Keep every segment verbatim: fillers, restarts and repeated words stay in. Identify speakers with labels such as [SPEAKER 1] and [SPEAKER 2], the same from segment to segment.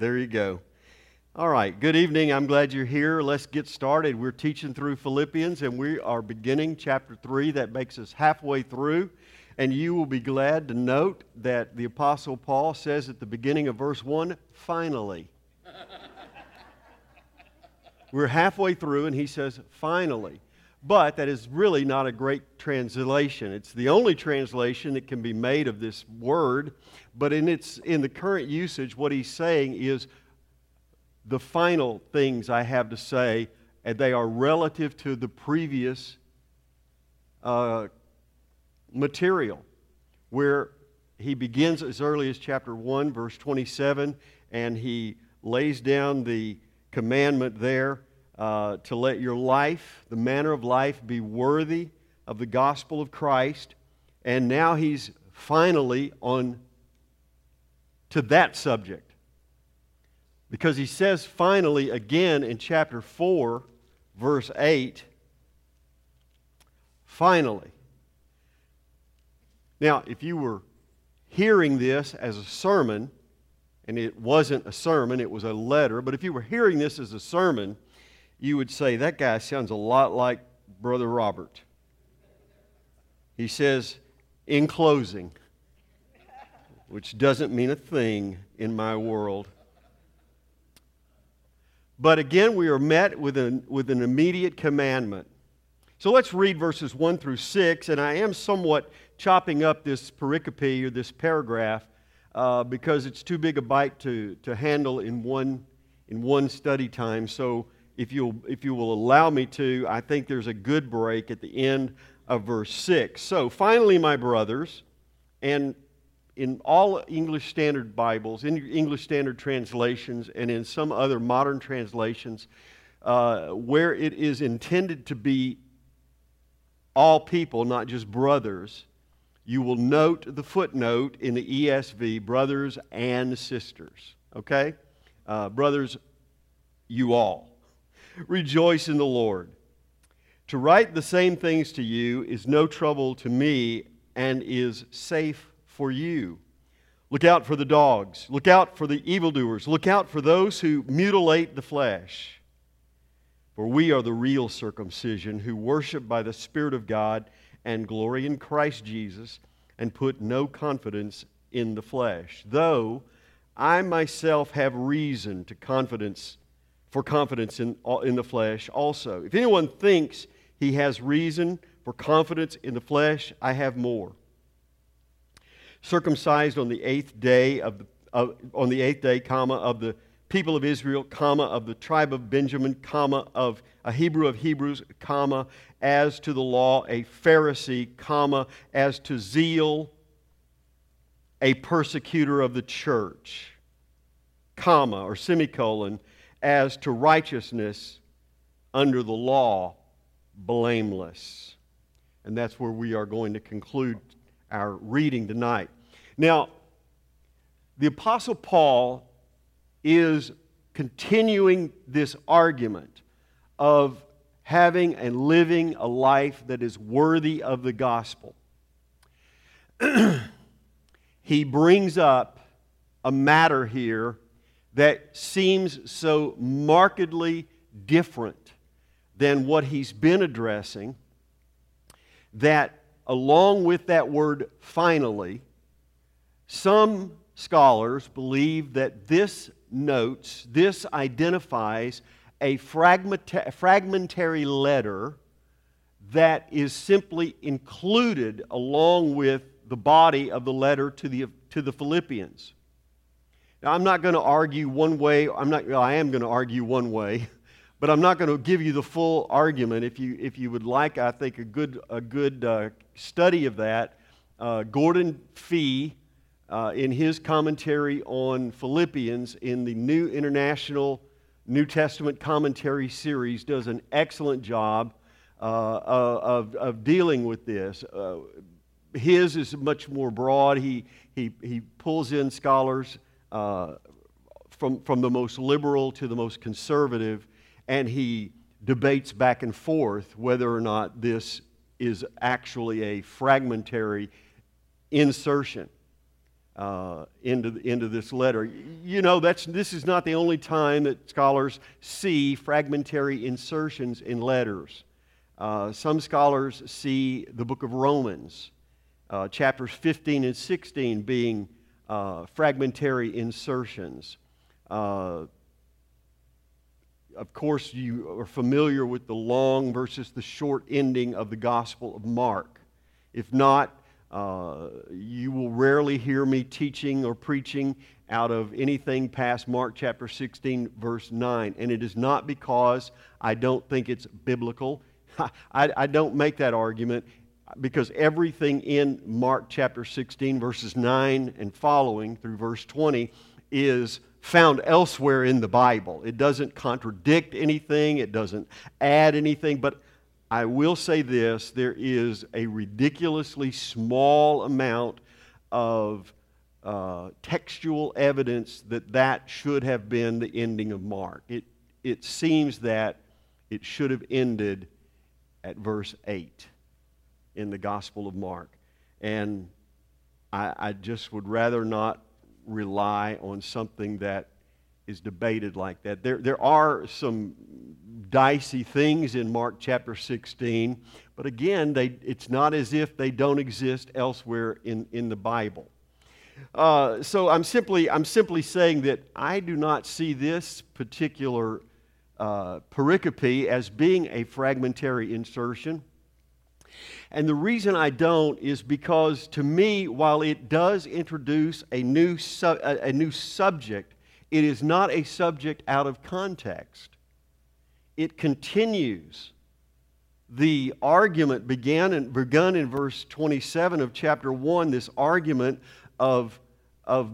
[SPEAKER 1] There you go. All right, good evening. I'm glad you're here. Let's get started. We're teaching through Philippians, and we are beginning chapter three. That makes us halfway through. And you will be glad to note that the Apostle Paul says at the beginning of verse one, finally. We're halfway through, and he says, finally. But that is really not a great translation. It's the only translation that can be made of this word. But in its in the current usage, what he's saying is the final things I have to say, and they are relative to the previous uh, material, where he begins as early as chapter one, verse twenty-seven, and he lays down the commandment there uh, to let your life, the manner of life, be worthy of the gospel of Christ. And now he's finally on to that subject. Because he says finally again in chapter four, verse eight, finally. Now, if you were hearing this as a sermon, and it wasn't a sermon, it was a letter, but if you were hearing this as a sermon, you would say, that guy sounds a lot like Brother Robert. He says, in closing, which doesn't mean a thing in my world. But again, we are met with an, with an immediate commandment. So let's read verses one through six, and I am somewhat chopping up this pericope or this paragraph uh, because it's too big a bite to, to handle in one, in one study time. So if you'll, if you will allow me to, I think there's a good break at the end of verse six. So finally, my brothers, and in all English Standard Bibles, in English Standard translations, and in some other modern translations, uh, where it is intended to be all people, not just brothers, you will note the footnote in the E S V, brothers and sisters. Okay? Uh, brothers, you all. Rejoice in the Lord. To write the same things to you is no trouble to me and is safe for you. Look out for the dogs. Look out for the evildoers. Look out for those who mutilate the flesh. For we are the real circumcision who worship by the Spirit of God and glory in Christ Jesus and put no confidence in the flesh. Though I myself have reason to confidence for confidence in, in the flesh also. If anyone thinks he has reason for confidence in the flesh, I have more. Circumcised on the eighth day of the uh, on the eighth day, comma, of the people of Israel, comma, of the tribe of Benjamin, comma, of a Hebrew of Hebrews, comma, as to the law, a Pharisee, comma, as to zeal, a persecutor of the church, comma, or semicolon, as to righteousness under the law, blameless. And that's where we are going to conclude our reading tonight. Now, the Apostle Paul is continuing this argument of having and living a life that is worthy of the gospel. He brings up a matter here that seems so markedly different than what he's been addressing, that along with that word finally, some scholars believe that this notes, this identifies a fragmenta- fragmentary letter that is simply included along with the body of the letter to the, to the Philippians. Now, I'm not going to argue one way, I'm not, well, I am going to argue one way, but I'm not going to give you the full argument. If you if you would like, I think a good a good uh, study of that, uh, Gordon Fee, uh, in his commentary on Philippians in the New International New Testament Commentary Series, does an excellent job uh, of of dealing with this. Uh, his is much more broad. He he he pulls in scholars uh, from from the most liberal to the most conservative. And he debates back and forth whether or not this is actually a fragmentary insertion. uh, into, into this letter. You know, that's, this is not the only time that scholars see fragmentary insertions in letters. Uh, some scholars see the book of Romans, uh, chapters fifteen and sixteen being uh, fragmentary insertions. Uh, of course, you are familiar with the long versus the short ending of the Gospel of Mark. If not, uh, you will rarely hear me teaching or preaching out of anything past Mark chapter sixteen, verse nine. And it is not because I don't think it's biblical. I, I don't make that argument because everything in Mark chapter sixteen, verses nine and following through verse twenty is found elsewhere in the Bible. It doesn't contradict anything. It doesn't add anything. But I will say this, there is a ridiculously small amount of uh, textual evidence that that should have been the ending of Mark. It, it seems that it should have ended at verse eight in the Gospel of Mark. And I, I just would rather not rely on something that is debated like that. There, there are some dicey things in Mark chapter sixteen, but again, they, it's not as if they don't exist elsewhere in, in the Bible. Uh, so I'm simply, I'm simply saying that I do not see this particular Uh, pericope as being a fragmentary insertion. And the reason I don't is because, to me, while it does introduce a new, su- a, a new subject, it is not a subject out of context. It continues the argument began and begun in verse twenty-seven of chapter one, this argument of, of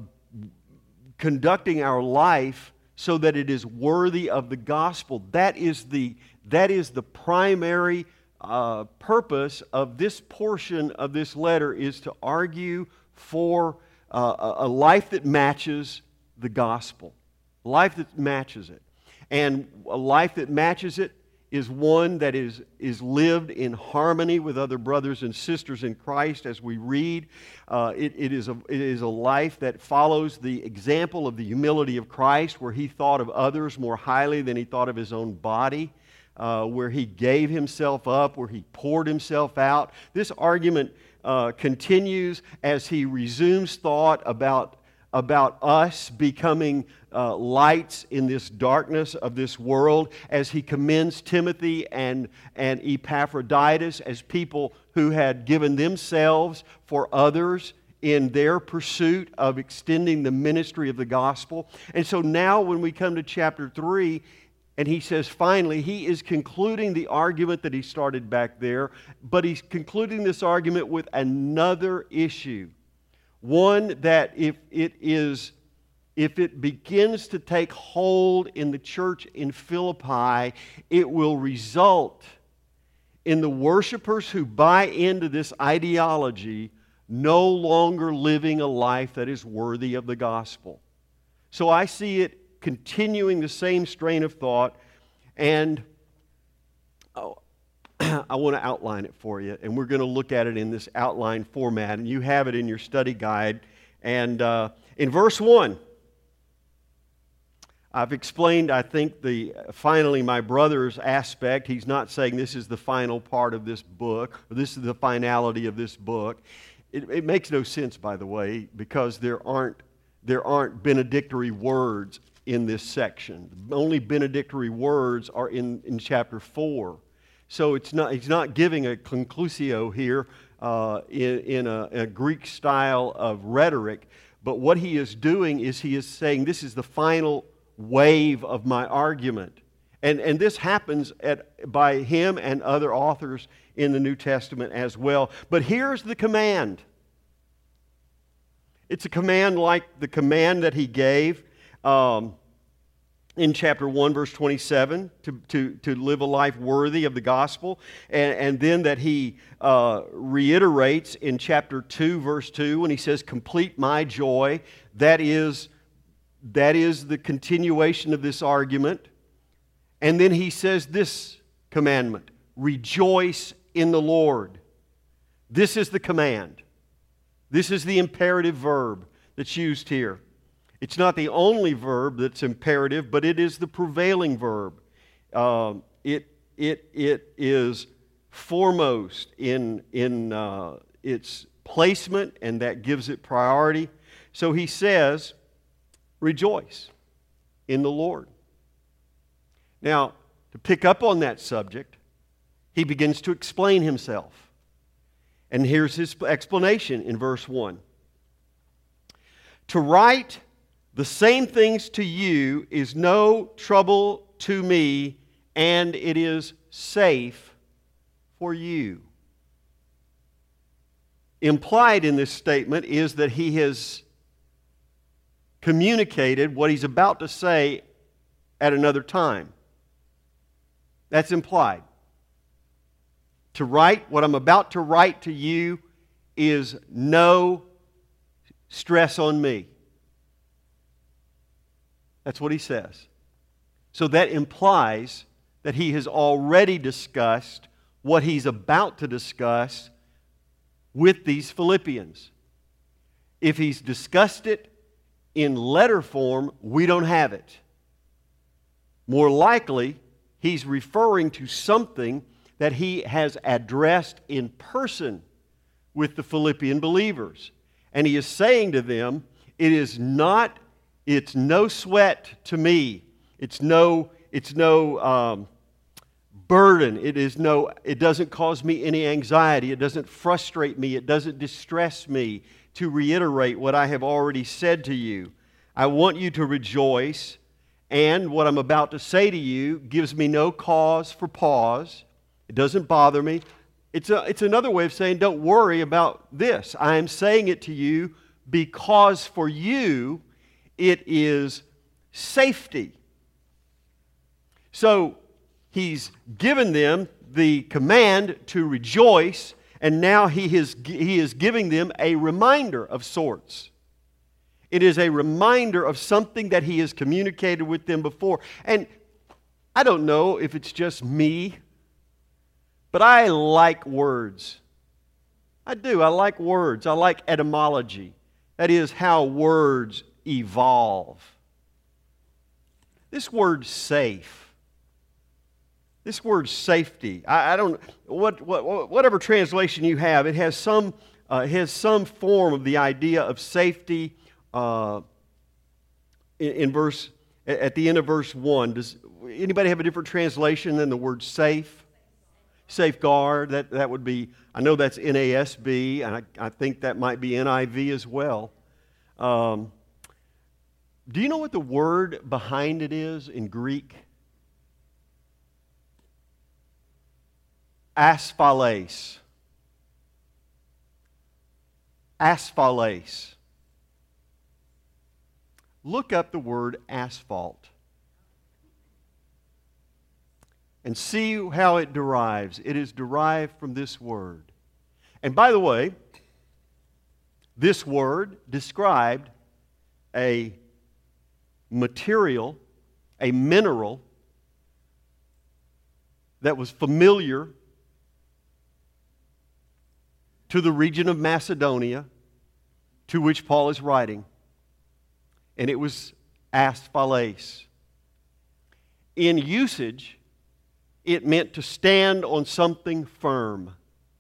[SPEAKER 1] conducting our life so that it is worthy of the gospel. That is the, that is the primary uh, purpose of this portion of this letter, is to argue for uh, a life that matches the gospel. A life that matches it. And a life that matches it is one that is, is lived in harmony with other brothers and sisters in Christ. As we read, uh, it, it, is a, it is a life that follows the example of the humility of Christ, where He thought of others more highly than He thought of His own body, uh, where He gave Himself up, where He poured Himself out. This argument uh, continues as He resumes thought about about us becoming uh, lights in this darkness of this world, as he commends Timothy and, and Epaphroditus as people who had given themselves for others in their pursuit of extending the ministry of the gospel. And so now when we come to chapter three, and he says finally, he is concluding the argument that he started back there, but he's concluding this argument with another issue. One that if it is, if it begins to take hold in the church in Philippi, it will result in the worshipers who buy into this ideology no longer living a life that is worthy of the gospel. So I see it continuing the same strain of thought, and oh, I want to outline it for you, and we're going to look at it in this outline format, and you have it in your study guide. And uh, in verse one, I've explained, I think, the finally my brother's aspect. He's not saying this is the final part of this book, or this is the finality of this book. It, it makes no sense, by the way, because there aren't, there aren't benedictory words in this section. The only benedictory words are in, in chapter four. So it's not, he's not giving a conclusio here uh, in, in, a, in a Greek style of rhetoric, but what he is doing is he is saying this is the final wave of my argument. And, and this happens at, by him and other authors in the New Testament as well. But here's the command. It's a command like the command that he gave um, in chapter one, verse twenty-seven, to, to, to live a life worthy of the gospel. And, and then that he uh, reiterates in chapter two, verse two, when he says, complete my joy. That is, that is the continuation of this argument. And then he says this commandment, rejoice in the Lord. This is the command. This is the imperative verb. that's used here. It's not the only verb that's imperative, but it is the prevailing verb. Um, it, it, it is foremost in, in uh, its placement, and that gives it priority. So he says, rejoice in the Lord. Now, to pick up on that subject, he begins to explain himself. And here's his explanation in verse one. To write the same things to you is no trouble to me, and it is safe for you. Implied in this statement is that he has communicated what he's about to say at another time. That's implied. To write what I'm about to write to you is no stress on me. That's what he says. So that implies that he has already discussed what he's about to discuss with these Philippians. If he's discussed it in letter form, we don't have it. More likely, he's referring to something that he has addressed in person with the Philippian believers. And he is saying to them, it is not, it's no sweat to me. It's no, it's no um, burden. It is no, it doesn't cause me any anxiety. It doesn't frustrate me. It doesn't distress me to reiterate what I have already said to you. I want you to rejoice, and what I'm about to say to you gives me no cause for pause. It doesn't bother me. It's, a, it's another way of saying, don't worry about this. I am saying it to you because for you it is safety. So he's given them the command to rejoice, and now he is, he is giving them a reminder of sorts. It is a reminder of something that he has communicated with them before. And I don't know if it's just me, but I like words. I do. I like words. I like etymology. That is how words evolve. This word safe, this word safety, I, I don't, what, what, whatever translation you have, it has some, uh, it has some form of the idea of safety. Uh, in, in verse, at the end of verse one, does anybody have a different translation than the word safe? Safeguard, that, that would be, I know that's N A S B, and I, I think that might be N I V as well. Um, do you know what the word behind it is in Greek? Asphales. Asphales. Look up the word asphalt and see how it derives. It is derived from this word. And by the way, this word described a material, a mineral that was familiar to the region of Macedonia to which Paul is writing. And it was asphales. In usage, it meant to stand on something firm,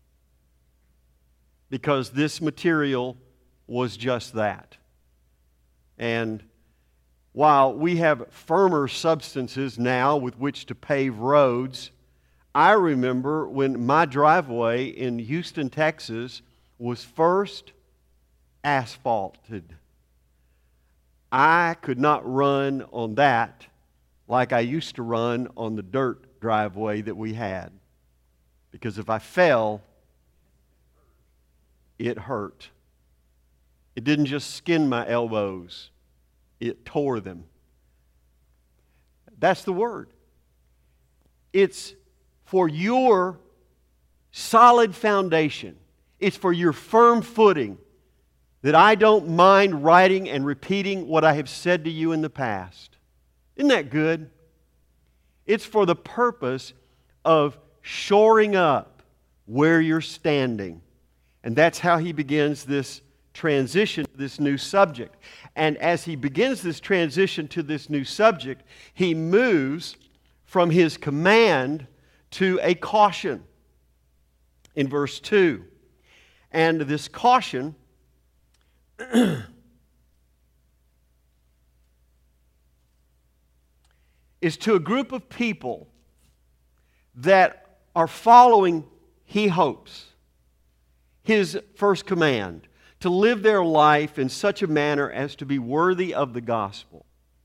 [SPEAKER 1] because this material was just that. And while we have firmer substances now with which to pave roads, I remember when my driveway in Houston, Texas was first asphalted. I could not run on that like I used to run on the dirt driveway that we had. Because if I fell, it hurt. It didn't just skin my elbows, it tore them. That's the word. It's for your solid foundation. It's for your firm footing, that I don't mind writing and repeating what I have said to you in the past. Isn't that good? It's for the purpose of shoring up where you're standing. And that's how he begins this transition to this new subject. And as he begins this transition to this new subject, he moves from his command to a caution in verse two. And this caution is to a group of people that are following, he hopes, his first command, to live their life in such a manner as to be worthy of the gospel.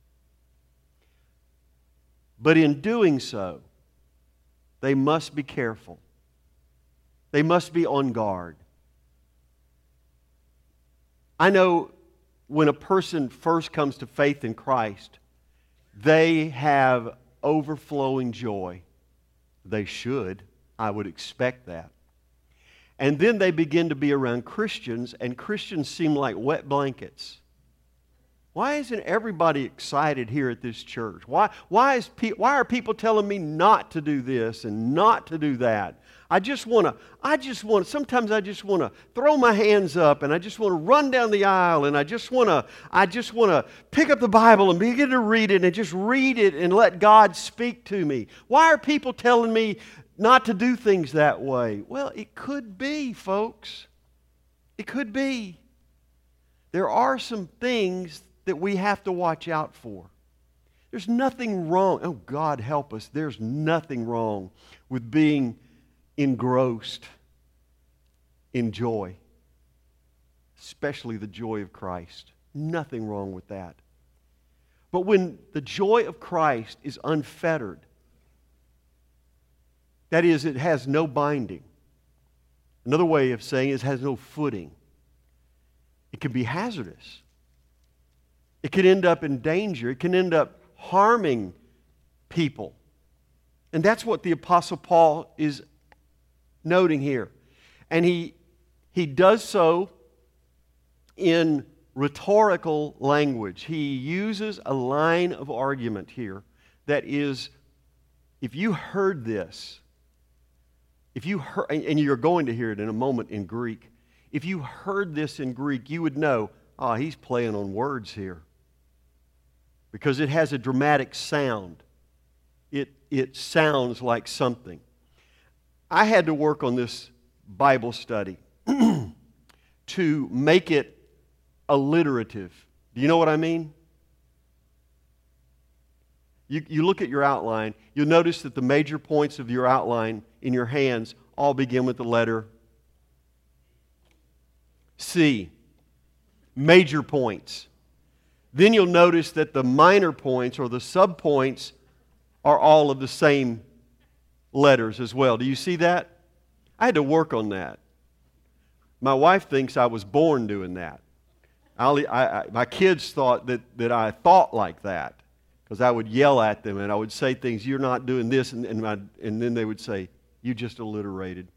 [SPEAKER 1] But in doing so, they must be careful. They must be on guard. I know when a person first comes to faith in Christ, they have overflowing joy. They should. I would expect that. And then they begin to be around Christians, and Christians seem like wet blankets. Why isn't everybody excited here at this church? Why, why, is pe- why are people telling me not to do this and not to do that? I just want to, I just want, sometimes I just want to throw my hands up and I just want to run down the aisle and I just want to, I just want to pick up the Bible and begin to read it and just read it and let God speak to me. Why are people telling me not to do things that way? Well, it could be, folks. It could be. There are some things that we have to watch out for. There's nothing wrong. Oh, God help us. There's nothing wrong with being engrossed in joy, especially the joy of Christ. Nothing wrong with that. But when the joy of Christ is unfettered, that is, it has no binding. Another way of saying it has no footing. It can be hazardous. It can end up in danger. It can end up harming people. And that's what the Apostle Paul is noting here. And he, he does so in rhetorical language. He uses a line of argument here that is, if you heard this, if you heard, and you're going to hear it in a moment in Greek, if you heard this in Greek, you would know, oh, he's playing on words here. Because it has a dramatic sound. It, it sounds like something. I had to work on this Bible study to make it alliterative. Do you know what I mean? You, you look at your outline, you'll notice that the major points of your outline in your hands all begin with the letter C. Major points. Then you'll notice that the minor points or the subpoints are all of the same letters as well. Do you see that? I had to work on that. My wife thinks I was born doing that. I, I, my kids thought that, that I thought like that because I would yell at them and I would say things, you're not doing this, and, and, my, and then they would say, you just alliterated.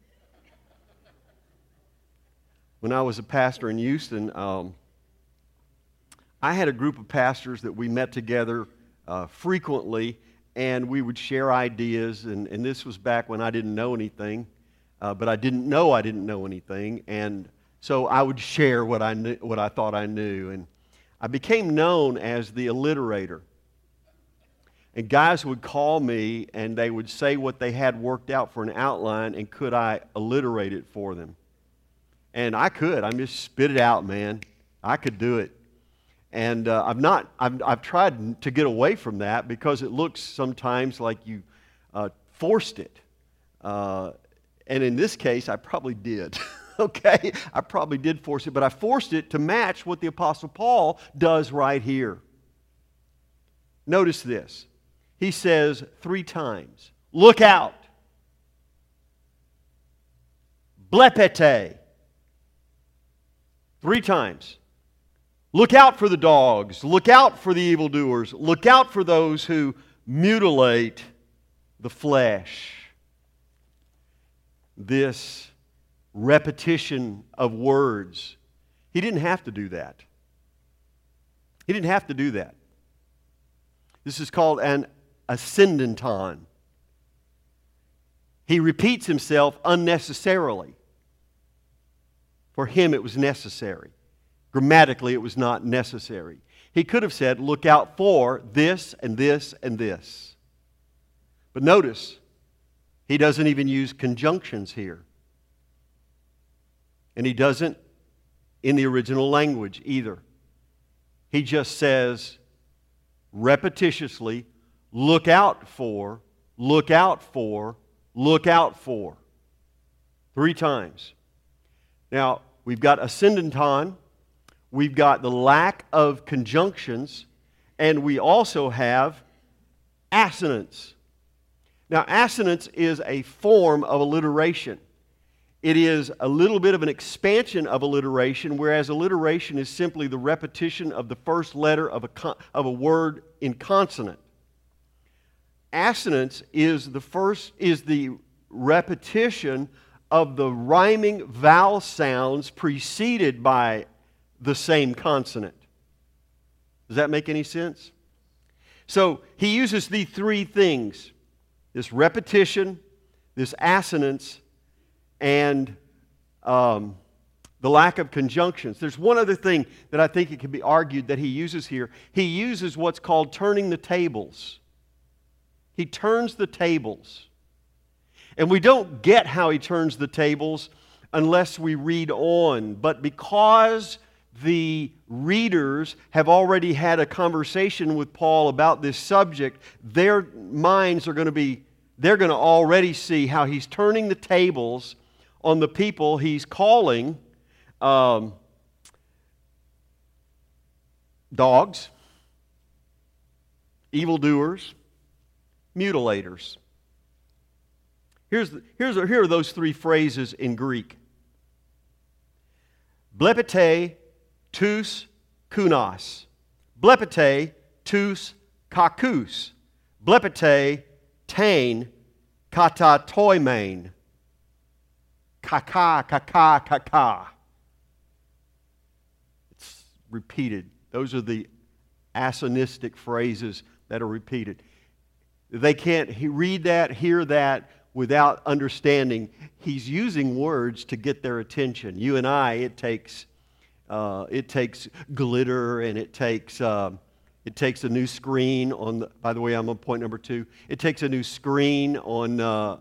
[SPEAKER 1] When I was a pastor in Houston, um, I had a group of pastors that we met together uh, frequently, and we would share ideas, and, and this was back when I didn't know anything, uh, but I didn't know I didn't know anything, and so I would share what I knew, what I thought I knew, and I became known as the alliterator. And guys would call me, and they would say what they had worked out for an outline, and could I alliterate it for them? And I could. I just spit it out, man. I could do it. And uh, I've not, I've, I've tried to get away from that because it looks sometimes like you uh, forced it. Uh, and in this case, I probably did. Okay? I probably did force it, but I forced it to match what the Apostle Paul does right here. Notice this. He says three times, look out. Blepete. Three times. Look out for the dogs. Look out for the evildoers. Look out for those who mutilate the flesh. This repetition of words. He didn't have to do that. He didn't have to do that. This is called an ascendanton. He repeats himself unnecessarily. For him it was necessary. Grammatically, it was not necessary. He could have said, look out for this and this and this. But notice, he doesn't even use conjunctions here. And he doesn't in the original language either. He just says repetitiously, look out for, look out for, look out for. Three times. Now, we've got ascendanton, we've got the lack of conjunctions, and we also have assonance. Now, assonance is a form of alliteration. It is a little bit of an expansion of alliteration, whereas alliteration is simply the repetition of the first letter of a, con- of a word in consonant. Assonance is the first is the repetition of the rhyming vowel sounds preceded by the same consonant. Does that make any sense? So he uses the three things: this repetition, this assonance, and um, the lack of conjunctions. There's one other thing that I think it can be argued that he uses here. He uses what's called turning the tables. He turns the tables. And we don't get how he turns the tables unless we read on. But because the readers have already had a conversation with Paul about this subject, their minds are going to be, they're going to already see how he's turning the tables on the people he's calling um, dogs, evildoers, mutilators. Here's the, here's the, here are those three phrases in Greek. Blepete, tous, kunos. Blepete, tous, kakus. Blepete, tain, katatoimain. Kaka, kaka, kaka. It's repeated. Those are the asonistic phrases that are repeated. They can't read that, hear that without understanding. He's using words to get their attention. You and I, it takes uh, it takes glitter, and it takes uh, it takes a new screen on. The, by the way, I'm on point number two. It takes a new screen on. Uh,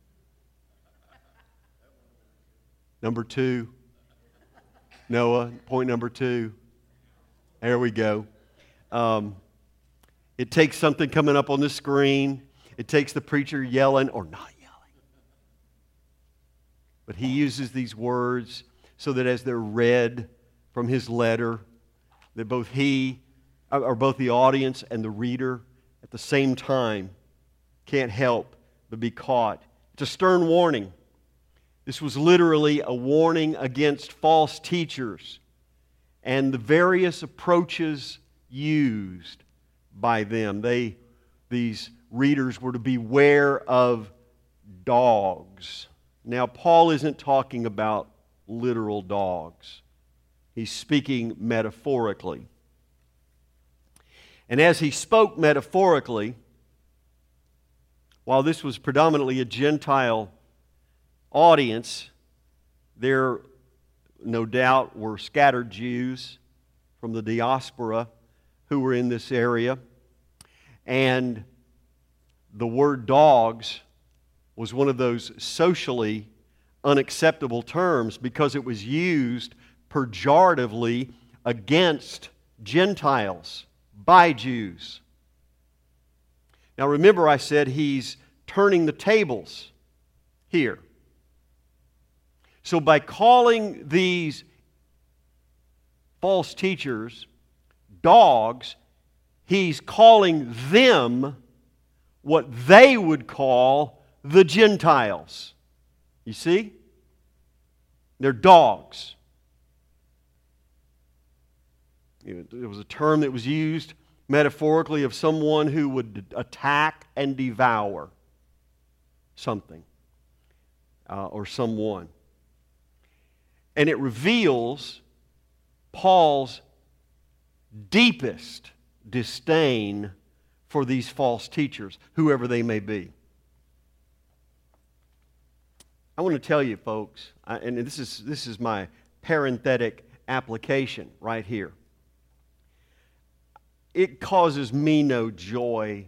[SPEAKER 1] Number two, Noah, point number two. There we go. Um, it takes something coming up on the screen. It takes the preacher yelling or not yelling. But he uses these words so that as they're read from his letter, that both he, or both the audience and the reader at the same time can't help but be caught. It's a stern warning. This was literally a warning against false teachers and the various approaches used by them. They, these readers were to beware of dogs. Now, Paul isn't talking about literal dogs. He's speaking metaphorically. And as he spoke metaphorically, while this was predominantly a Gentile audience, there no doubt were scattered Jews from the diaspora who were in this area. And the word dogs was one of those socially unacceptable terms because it was used pejoratively against Gentiles by Jews. Now remember, I said he's turning the tables here. So by calling these false teachers dogs, he's calling them what they would call the Gentiles. You see? They're dogs. It was a term that was used metaphorically of someone who would attack and devour something uh, or someone. And it reveals Paul's deepest disdain for these false teachers, whoever they may be. I want to tell you, folks, I, and this is this is my parenthetic application right here. It causes me no joy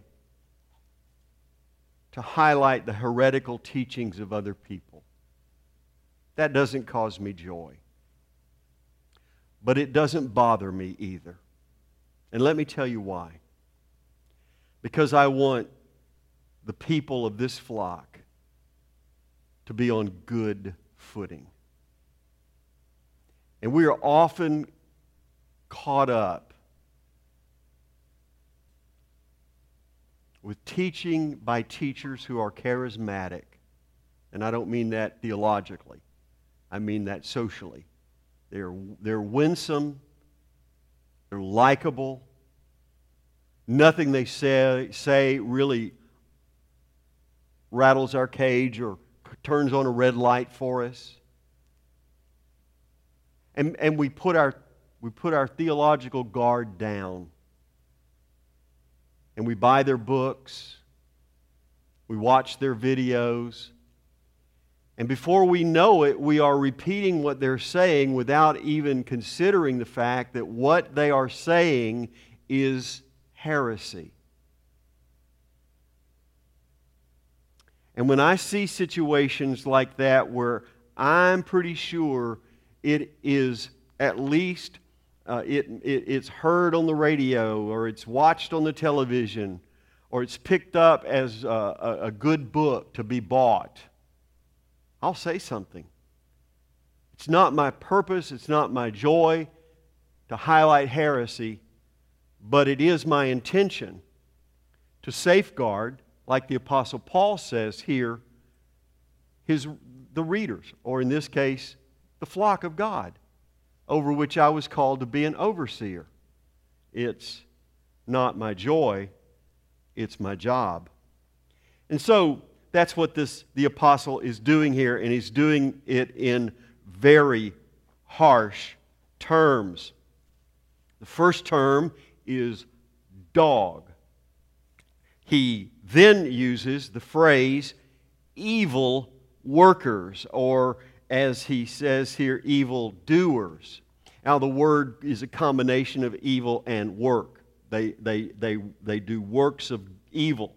[SPEAKER 1] to highlight the heretical teachings of other people. That doesn't cause me joy. But it doesn't bother me either. And let me tell you why. Because I want the people of this flock to be on good footing. And we are often caught up with teaching by teachers who are charismatic. And I don't mean that theologically. I mean that socially. They're, they're winsome. They're likable. Nothing they say, say really rattles our cage or turns on a red light for us. And, and we put our, we put our theological guard down. And we buy their books. We watch their videos. And before we know it, we are repeating what they're saying without even considering the fact that what they are saying is heresy. And when I see situations like that where I'm pretty sure it is at least uh, it, it, it's heard on the radio or it's watched on the television or it's picked up as a, a, a good book to be bought, I'll say something. It's not my purpose, it's not my joy to highlight heresy, but it is my intention to safeguard, like the Apostle Paul says here, his, the readers, or in this case, the flock of God, over which I was called to be an overseer. It's not my joy, it's my job. And so, that's what this the apostle is doing here, and he's doing it in very harsh terms. The first term is dog. He then uses the phrase evil workers, or as he says here, evil doers. Now the word is a combination of evil and work. They, they, they, they do works of evil.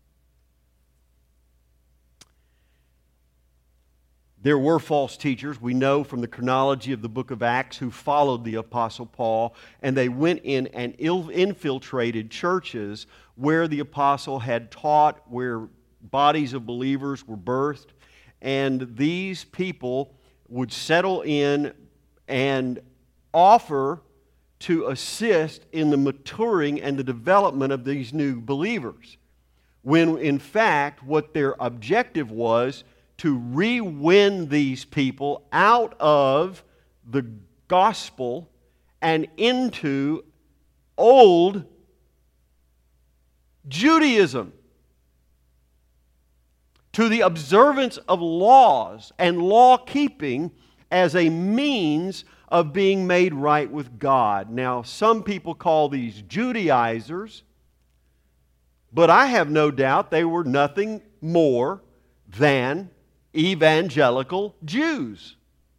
[SPEAKER 1] There were false teachers, we know from the chronology of the book of Acts, who followed the Apostle Paul, and they went in and infiltrated churches where the apostle had taught, where bodies of believers were birthed, and these people would settle in and offer to assist in the maturing and the development of these new believers, when in fact what their objective was to re-win these people out of the gospel and into old Judaism, to the observance of laws and law-keeping as a means of being made right with God. Now, some people call these Judaizers, but I have no doubt they were nothing more than evangelical Jews.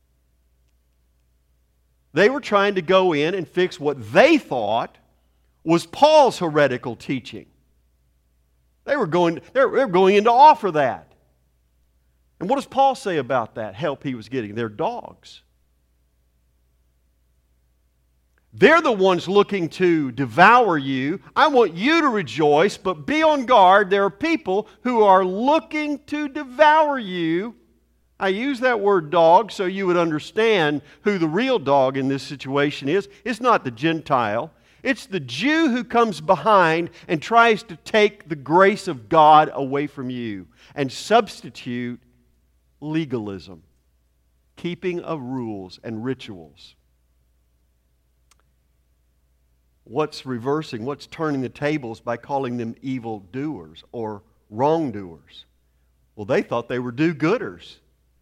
[SPEAKER 1] They were trying to go in and fix what they thought was Paul's heretical teaching. They were going, they were going in to offer that. And what does Paul say about that help he was getting? They're dogs. They're the ones looking to devour you. I want you to rejoice, but be on guard. There are people who are looking to devour you. I use that word dog so you would understand who the real dog in this situation is. It's not the Gentile. It's the Jew who comes behind and tries to take the grace of God away from you and substitute legalism, keeping of rules and rituals. What's reversing, what's turning the tables by calling them evil doers or wrongdoers? Well, they thought they were do-gooders.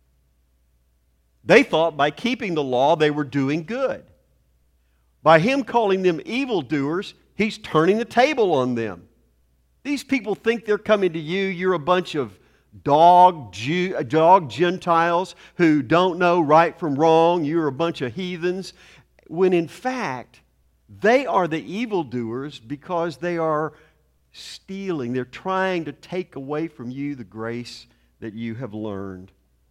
[SPEAKER 1] They thought by keeping the law they were doing good. By him calling them evildoers, he's turning the table on them. These people think they're coming to you. You're a bunch of dog, Jew, dog Gentiles who don't know right from wrong. You're a bunch of heathens. When in fact, they are the evildoers because they are stealing. They're trying to take away from you the grace that you have learned.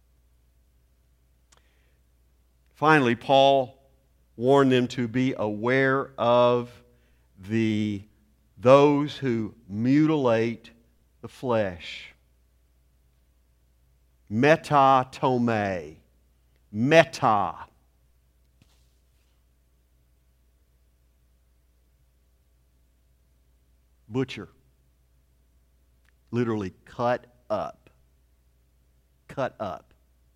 [SPEAKER 1] Finally, Paul warned them to be aware of the those who mutilate the flesh. Metatome. Meta. Butcher. Literally cut up. Cut up.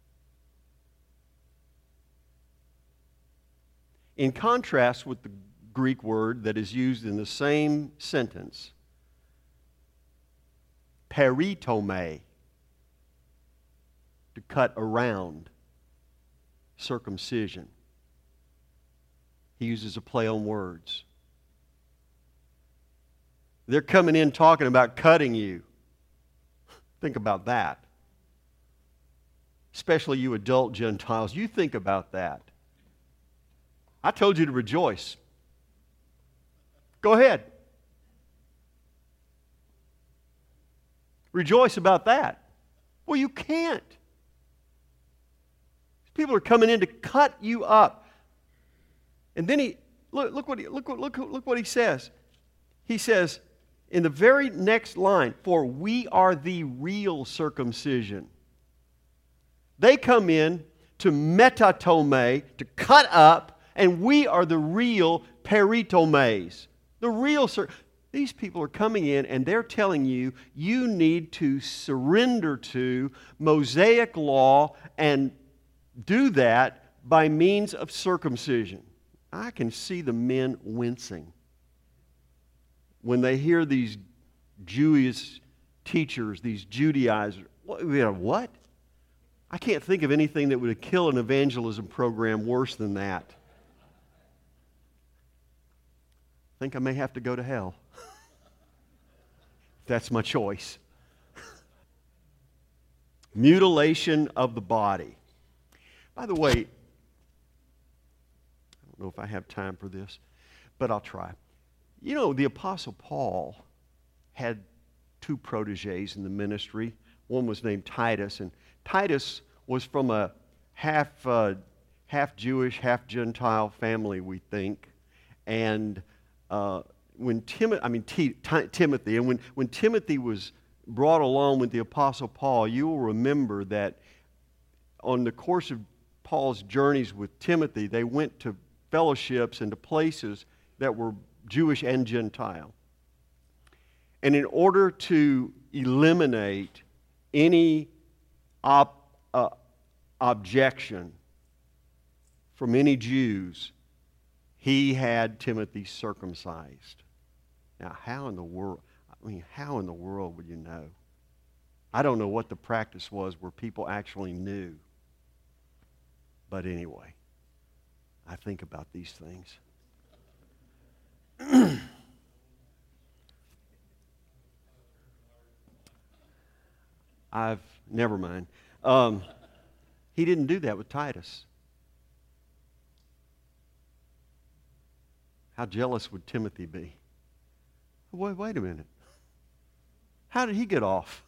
[SPEAKER 1] In contrast with the Greek word that is used in the same sentence, peritome, to cut around, circumcision. He uses a play on words. They're coming in talking about cutting you. Think about that. Especially you adult Gentiles, you think about that. I told you to rejoice. Go ahead. Rejoice about that. Well, you can't. People are coming in to cut you up. And then he, look, look, what, he, look, look, look what he says. He says, in the very next line, for we are the real circumcision. They come in to metatome, to cut up, and we are the real peritomes. The real circumcision. These people are coming in and they're telling you you need to surrender to Mosaic law and do that by means of circumcision. I can see the men wincing when they hear these Jewish teachers, these Judaizers. What? I can't think of anything that would kill an evangelism program worse than that. I think I may have to go to hell. That's my choice. Mutilation of the body. By the way, I don't know if I have time for this, but I'll try. You know, the Apostle Paul had two proteges in the ministry. One was named Titus, and Titus was from a half, uh, half Jewish, half Gentile family, we think. And uh, when Timothy, I mean T- T- Timothy, and when, when Timothy was brought along with the Apostle Paul, you will remember that on the course of Paul's journeys with Timothy, they went to fellowships and to places that were Jewish and Gentile. And in order to eliminate any op, uh, objection from any Jews, he had Timothy circumcised. Now, how in the world, I mean, how in the world would you know? I don't know what the practice was where people actually knew. But anyway, I think about these things. I've, never mind. Um, he didn't do that with Titus. How jealous would Timothy be? Wait, wait a minute. How did he get off?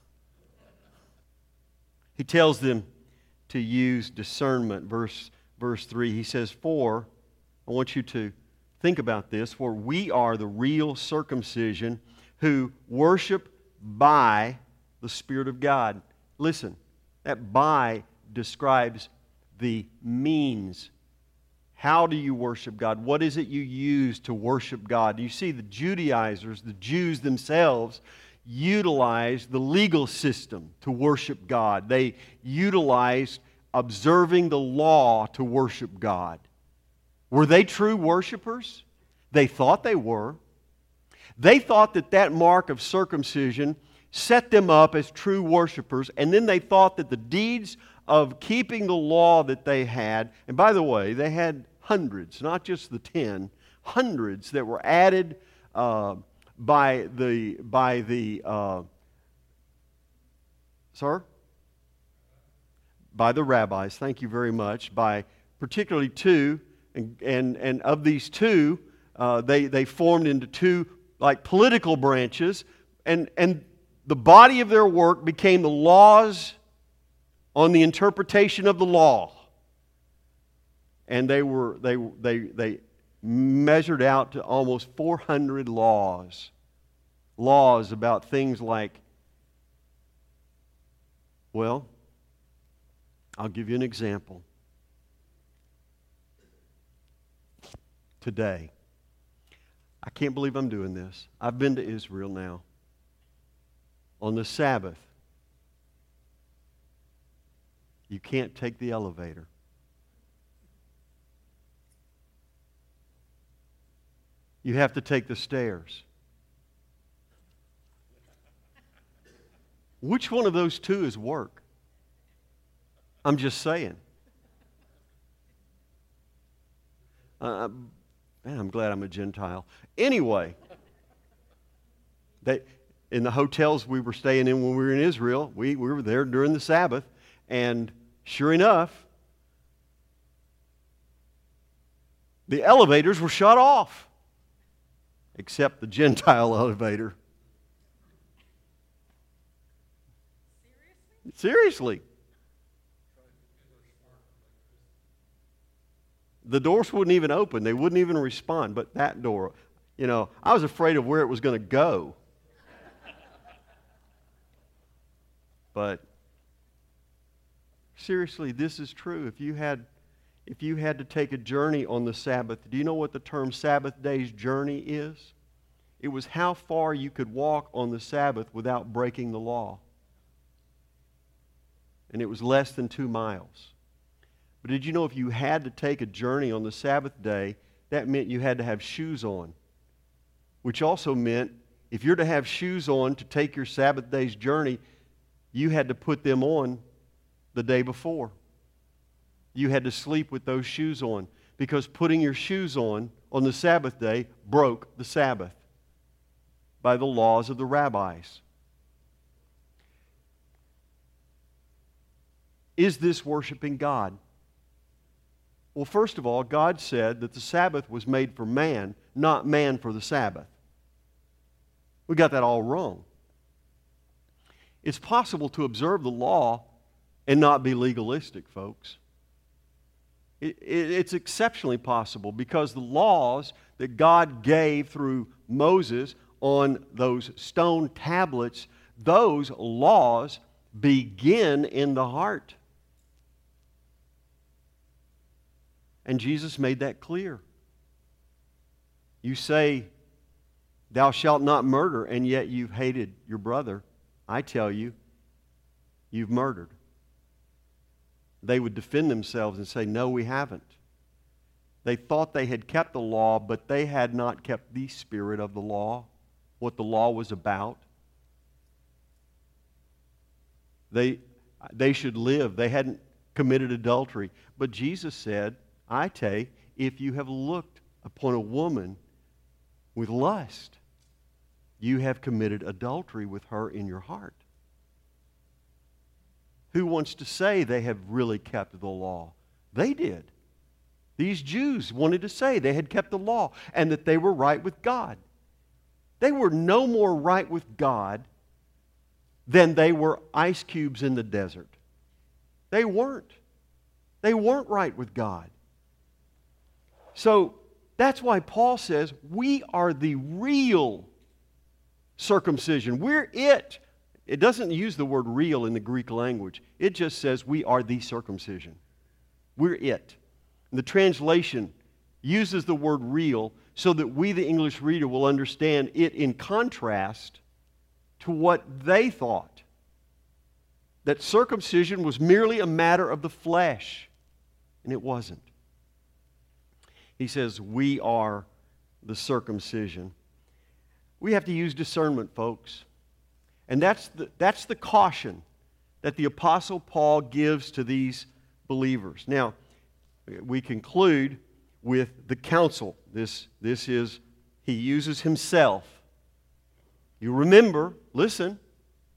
[SPEAKER 1] He tells them to use discernment. Verse, verse three, he says, for, I want you to think about this, for we are the real circumcision who worship by the Spirit of God. Listen, that by describes the means. How do you worship God? What is it you use to worship God? You see, the Judaizers, the Jews themselves, utilized the legal system to worship God. They utilized observing the law to worship God. Were they true worshipers? They thought they were. They thought that that mark of circumcision set them up as true worshipers, and then they thought that the deeds of keeping the law that they had, and by the way, they had hundreds, not just the ten, hundreds that were added uh, by the, by the uh, Sir? By the rabbis. Thank you very much. By particularly two, and, and, and of these two, uh, they, they formed into two like political branches, and, and the body of their work became the laws on the interpretation of the law. And they were they they they measured out to almost four hundred laws. Laws about things like, well, I'll give you an example. Today, I can't believe I'm doing this. I've been to Israel now. On the Sabbath, you can't take the elevator. You have to take the stairs. Which one of those two is work? I'm just saying. Uh, man, I'm glad I'm a Gentile. Anyway, they, in the hotels we were staying in when we were in Israel, we, we were there during the Sabbath, and sure enough, the elevators were shut off, except the Gentile elevator. Seriously. The doors wouldn't even open. They wouldn't even respond. But that door, you know, I was afraid of where it was going to go. But seriously, this is true. If you had, if you had to take a journey on the Sabbath, do you know what the term Sabbath day's journey is? It was how far you could walk on the Sabbath without breaking the law. And it was less than two miles. But did you know if you had to take a journey on the Sabbath day, that meant you had to have shoes on? Which also meant if you're to have shoes on to take your Sabbath day's journey, you had to put them on the day before. You had to sleep with those shoes on, because putting your shoes on on the Sabbath day broke the Sabbath by the laws of the rabbis. Is this worshiping God? Well, first of all, God said that the Sabbath was made for man, not man for the Sabbath. We got that all wrong. It's possible to observe the law and not be legalistic, folks. It, it, it's exceptionally possible, because the laws that God gave through Moses on those stone tablets, those laws begin in the heart. And Jesus made that clear. You say, "Thou shalt not murder," and yet you've hated your brother. I tell you, you've murdered. They would defend themselves and say, "No, we haven't." They thought they had kept the law, but they had not kept the spirit of the law, what the law was about. They, they should live. They hadn't committed adultery. But Jesus said, "I tell you, if you have looked upon a woman with lust, you have committed adultery with her in your heart." Who wants to say they have really kept the law? They did. These Jews wanted to say they had kept the law and that they were right with God. They were no more right with God than they were ice cubes in the desert. They weren't. They weren't right with God. So that's why Paul says we are the real circumcision. We're it. It doesn't use the word real in the Greek language. It just says we are the circumcision. We're it. And the translation uses the word real so that we, the English reader, will understand it in contrast to what they thought. That circumcision was merely a matter of the flesh. And it wasn't. He says, we are the circumcision. We have to use discernment, folks. And that's the, that's the caution that the Apostle Paul gives to these believers. Now, we conclude with the counsel. This, this is, he uses himself. You remember, listen,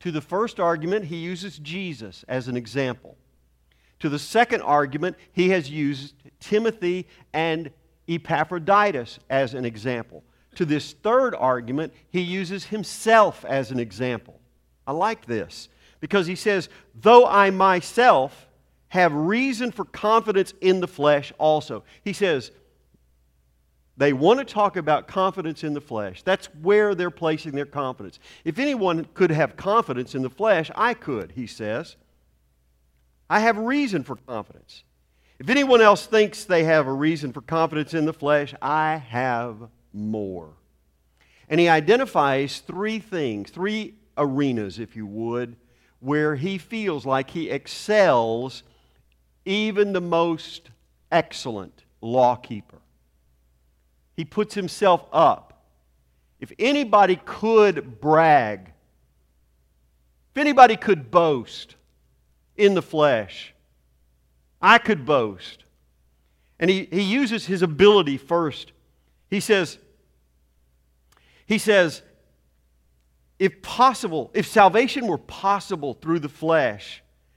[SPEAKER 1] To the first argument, he uses Jesus as an example. To the second argument, he has used Timothy and Epaphroditus as an example. To this third argument, he uses himself as an example. I like this because he says, though I myself have reason for confidence in the flesh also. He says, they want to talk about confidence in the flesh. That's where they're placing their confidence. If anyone could have confidence in the flesh, I could, he says. I have reason for confidence. If anyone else thinks they have a reason for confidence in the flesh, I have more. And he identifies three things, three arenas, if you would, where he feels like he excels even the most excellent lawkeeper. He puts himself up. If anybody could brag, if anybody could boast in the flesh, I could boast. And he, he uses his ability first. He says, he says, if possible, if salvation were possible through the flesh,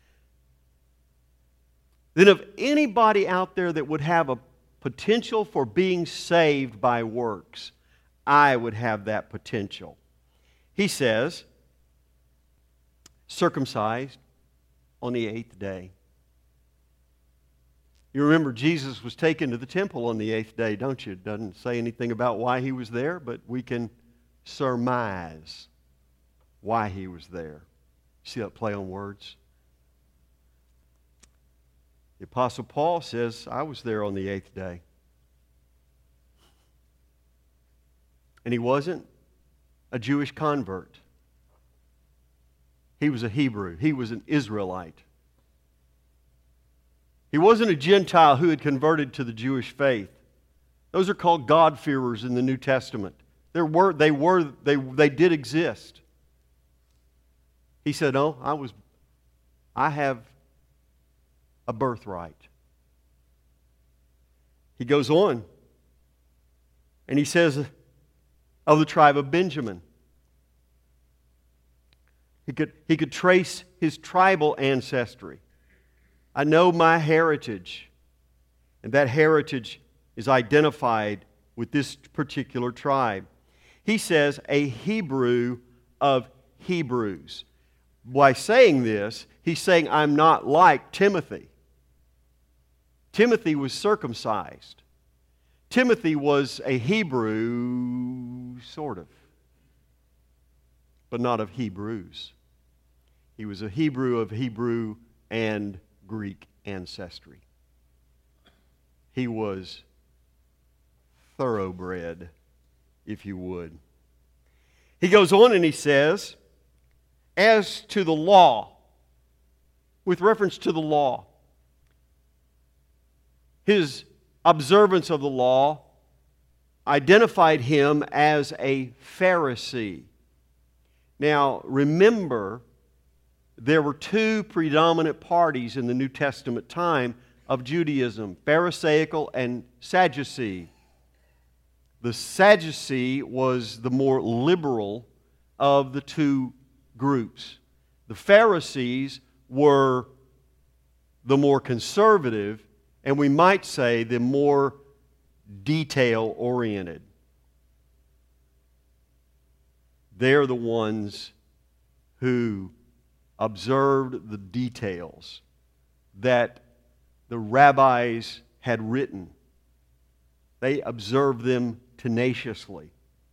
[SPEAKER 1] then of anybody out there that would have a potential for being saved by works, I would have that potential. He says, circumcised on the eighth day. You remember Jesus was taken to the temple on the eighth day, don't you? It doesn't say anything about why he was there, but we can surmise why he was there. See that play on words? The Apostle Paul says, I was there on the eighth day. And he wasn't a Jewish convert. He was a Hebrew. He was an Israelite. He wasn't a Gentile who had converted to the Jewish faith. Those are called God-fearers in the New Testament. There were, they were, they, they did exist. He said, no, I was, I have a birthright. He goes on and he says, of the tribe of Benjamin. He could, he could trace his tribal ancestry. I know my heritage, and that heritage is identified with this particular tribe. He says, a Hebrew of Hebrews. By saying this, he's saying, I'm not like Timothy. Timothy was circumcised. Timothy was a Hebrew, sort of, but not of Hebrews. He was a Hebrew of Hebrew and Greek ancestry. He was thoroughbred, if you would. He goes on and he says, as to the law, with reference to the law, his observance of the law identified him as a Pharisee. Now, remember, there were two predominant parties in the New Testament time of Judaism, Pharisaical and Sadducee. The Sadducee was the more liberal of the two groups. The Pharisees were the more conservative, and we might say the more detail-oriented. They're the ones who observed the details that the rabbis had written. They observed them tenaciously.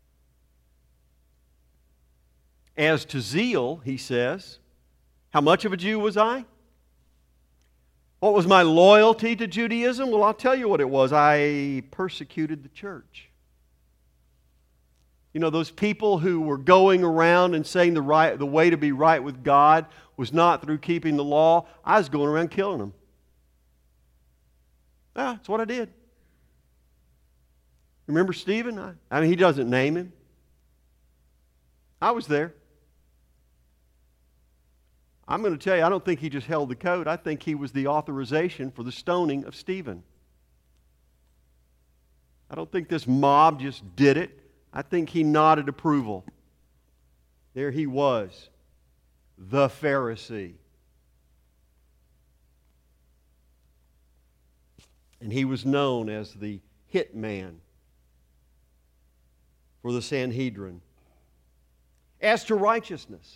[SPEAKER 1] As to zeal, he says, how much of a Jew was I? What was my loyalty to Judaism? Well, I'll tell you what it was. I persecuted the church. You know, those people who were going around and saying the right, the way to be right with God was not through keeping the law. I was going around killing them. Yeah, that's what I did. Remember Stephen? I, I mean, he doesn't name him. I was there. I'm going to tell you, I don't think he just held the coat. I think he was the authorization for the stoning of Stephen. I don't think this mob just did it. I think he nodded approval. There he was, the Pharisee. And he was known as the hit man for the Sanhedrin. As to righteousness,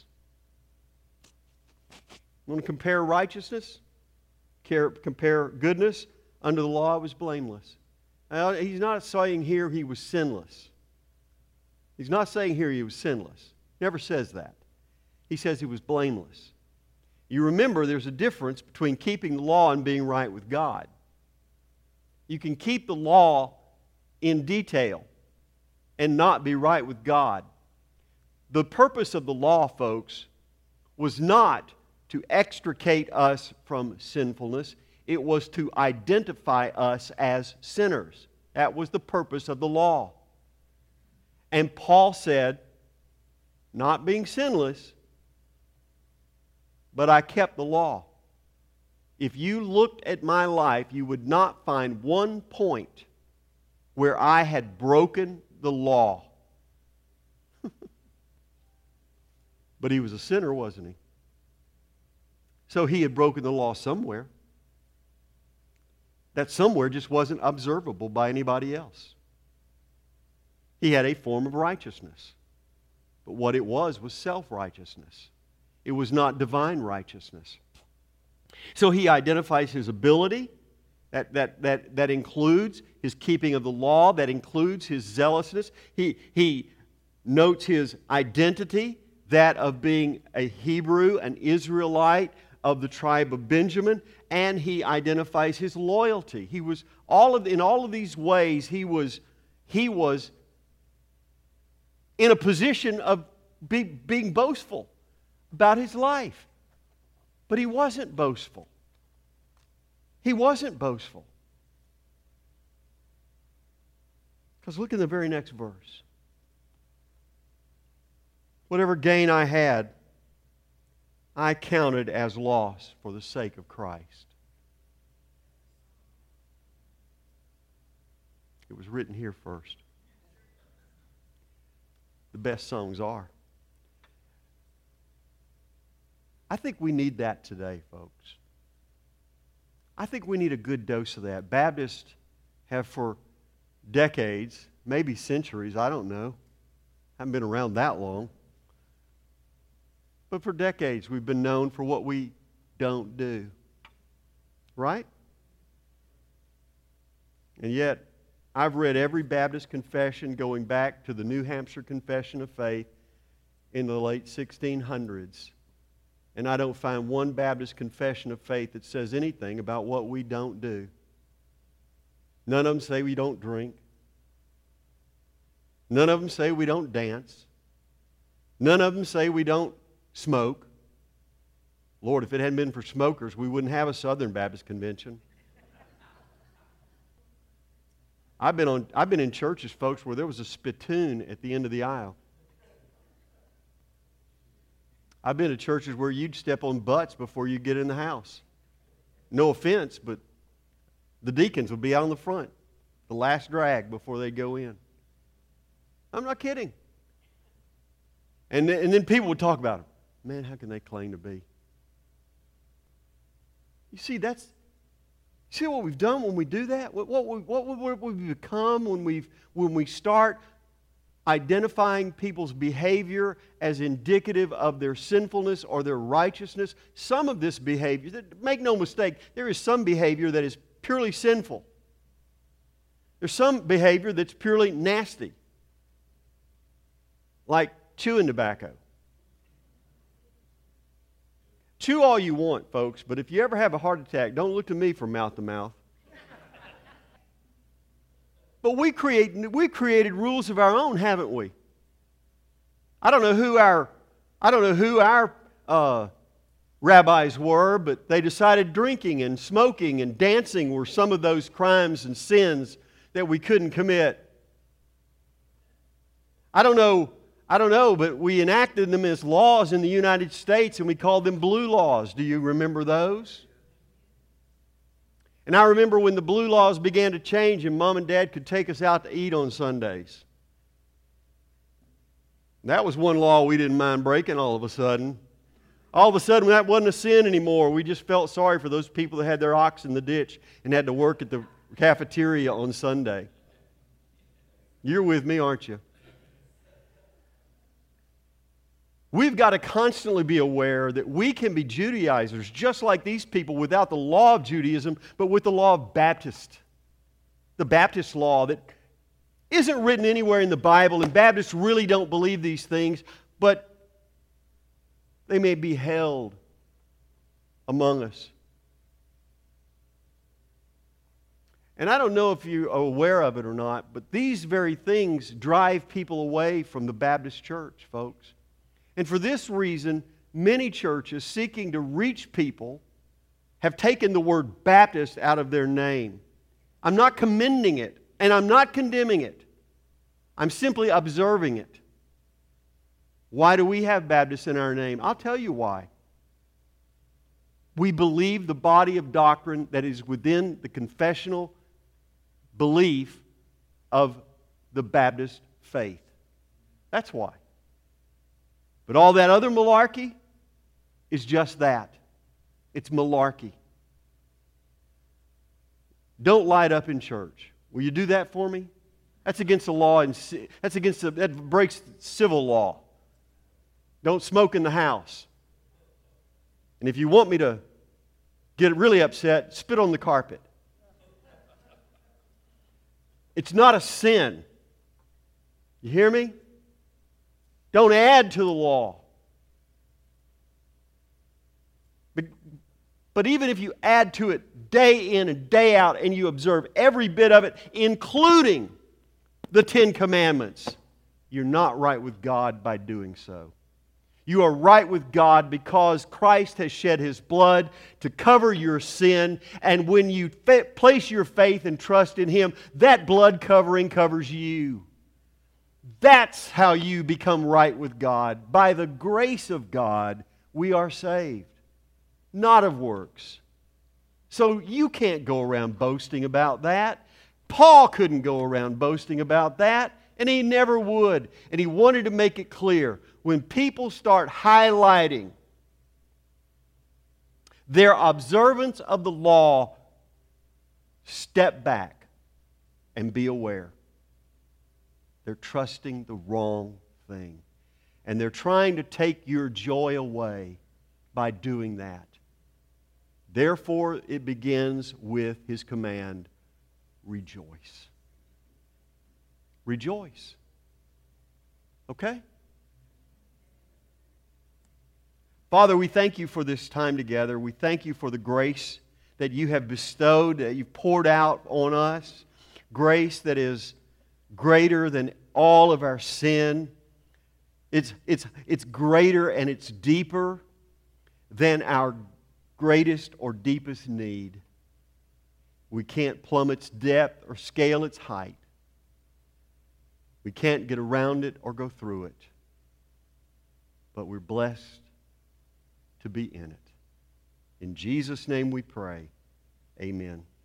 [SPEAKER 1] you want to compare righteousness? Compare goodness? Under the law, it was blameless. Now, he's not saying here he was sinless. He's not saying here he was sinless. Never says that. He says he was blameless. You remember there's a difference between keeping the law and being right with God. You can keep the law in detail and not be right with God. The purpose of the law, folks, was not to extricate us from sinfulness. It was to identify us as sinners. That was the purpose of the law. And Paul said, not being sinless, but I kept the law. If you looked at my life, you would not find one point where I had broken the law. But he was a sinner, wasn't he? So he had broken the law somewhere. That somewhere just wasn't observable by anybody else. He had a form of righteousness. But what it was was self-righteousness. It was not divine righteousness. So he identifies his ability. That, that, that, that includes his keeping of the law. That includes his zealousness. He, he notes his identity, that of being a Hebrew, an Israelite of the tribe of Benjamin, and he identifies his loyalty. He was all of in all of these ways he was he was in a position of be, being boastful about his life. But he wasn't boastful. He wasn't boastful. Because look in the very next verse. Whatever gain I had, I counted as loss for the sake of Christ. It was written here first. The best songs are. I think we need that today, folks. I think we need a good dose of that. Baptists have for decades, maybe centuries, I don't know. Haven't been around that long. But for decades, we've been known for what we don't do. Right? And yet, I've read every Baptist confession going back to the New Hampshire Confession of Faith in the late sixteen hundreds. And I don't find one Baptist confession of faith that says anything about what we don't do. None of them say we don't drink. None of them say we don't dance. None of them say we don't smoke. Lord, if it hadn't been for smokers, we wouldn't have a Southern Baptist Convention. I've been on, I've been in churches, folks, where there was a spittoon at the end of the aisle. I've been to churches where you'd step on butts before you get in the house. No offense, but the deacons would be out on the front, the last drag before they go in. I'm not kidding. And then, and then people would talk about them. Man, how can they claim to be? You see, that's see what we've done when we do that? What, what, we, what, what we've become when, we've, when we start identifying people's behavior as indicative of their sinfulness or their righteousness. Some of this behavior, make no mistake, there is some behavior that is purely sinful. There's some behavior that's purely nasty, like chewing tobacco. Chew all you want, folks, but if you ever have a heart attack, don't look to me for mouth to mouth. But we create we created rules of our own, haven't we? I don't know who our I don't know who our uh, rabbis were, but they decided drinking and smoking and dancing were some of those crimes and sins that we couldn't commit. I don't know. I don't know, but we enacted them as laws in the United States, and we called them blue laws. Do you remember those? And I remember when the blue laws began to change and Mom and Dad could take us out to eat on Sundays. That was one law we didn't mind breaking all of a sudden. All of a sudden, that wasn't a sin anymore. We just felt sorry for those people that had their ox in the ditch and had to work at the cafeteria on Sunday. You're with me, aren't you? We've got to constantly be aware that we can be Judaizers just like these people without the law of Judaism, but with the law of Baptist. The Baptist law that isn't written anywhere in the Bible, and Baptists really don't believe these things, but they may be held among us. And I don't know if you are aware of it or not, but these very things drive people away from the Baptist church, folks. And for this reason, many churches seeking to reach people have taken the word Baptist out of their name. I'm not commending it, and I'm not condemning it. I'm simply observing it. Why do we have Baptists in our name? I'll tell you why. We believe the body of doctrine that is within the confessional belief of the Baptist faith. That's why. But all that other malarkey is just that. It's malarkey. Don't light up in church. Will you do that for me? That's against the law, and that's against the, that breaks civil law. Don't smoke in the house. And if you want me to get really upset, spit on the carpet. It's not a sin. You hear me? Don't add to the law. But, but even if you add to it day in and day out and you observe every bit of it, including the Ten Commandments, you're not right with God by doing so. You are right with God because Christ has shed His blood to cover your sin, and when you fa- place your faith and trust in Him, that blood covering covers you. That's how you become right with God. By the grace of God, we are saved, not of works. So you can't go around boasting about that. Paul couldn't go around boasting about that, and he never would. And he wanted to make it clear, when people start highlighting their observance of the law, step back and be aware. They're trusting the wrong thing. And they're trying to take your joy away by doing that. Therefore, it begins with His command, rejoice. Rejoice. Okay? Father, we thank You for this time together. We thank You for the grace that You have bestowed, that You've poured out on us. Grace that is greater than all of our sin. It's, it's, it's greater and it's deeper than our greatest or deepest need. We can't plumb its depth or scale its height. We can't get around it or go through it. But we're blessed to be in it. In Jesus' name we pray. Amen.